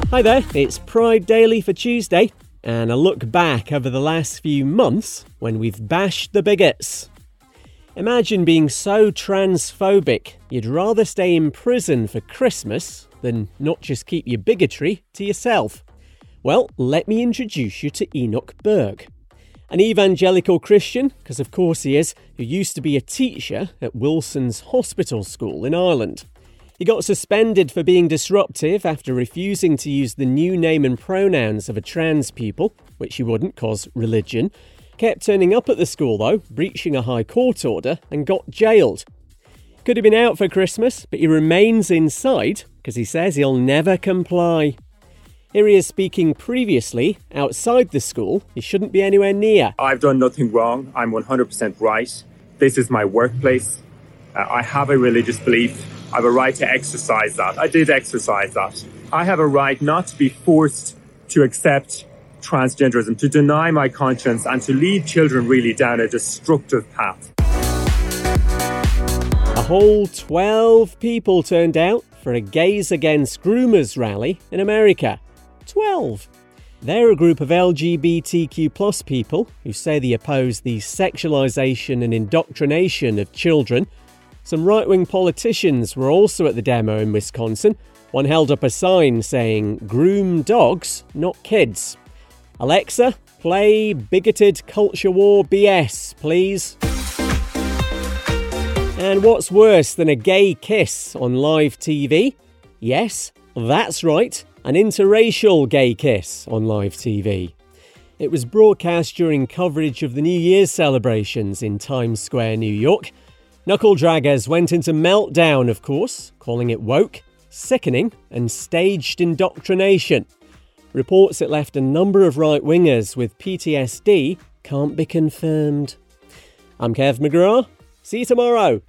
Hi there, it's Pride Daily for Tuesday, and a look back over the last few months when we've bashed the bigots. Imagine being so transphobic you'd rather stay in prison for Christmas than not just keep your bigotry to yourself. Well, let me introduce you to Enoch Berg, an evangelical Christian, because of course he is, who used to be a teacher at Wilson's Hospital School in Ireland. He got suspended for being disruptive after refusing to use the new name and pronouns of a trans pupil, which he wouldn't cause religion. Kept turning up at the school though, breaching a high court order, and got jailed. Could have been out for Christmas, but he remains inside because he says he'll never comply. Here he is speaking previously outside the school he shouldn't be anywhere near. I've done nothing wrong. I'm 100% right. This is my workplace. I have a religious belief. I have a right to exercise that. I did exercise that. I have a right not to be forced to accept transgenderism, to deny my conscience, and to lead children really down a destructive path. A whole 12 people turned out for a Gays Against Groomers rally in America. 12. They're a group of LGBTQ+ people who say they oppose the sexualisation and indoctrination of children. Some right-wing politicians were also at the demo in Wisconsin. One held up a sign saying, "Groom dogs, not kids." Alexa, play Bigoted Culture War BS, please. And what's worse than a gay kiss on live TV? Yes, that's right, an interracial gay kiss on live TV. It was broadcast during coverage of the New Year's celebrations in Times Square, New York. Knuckle draggers went into meltdown, of course, calling it woke, sickening, and staged indoctrination. Reports it left a number of right-wingers with PTSD can't be confirmed. I'm Kev McGrath. See you tomorrow.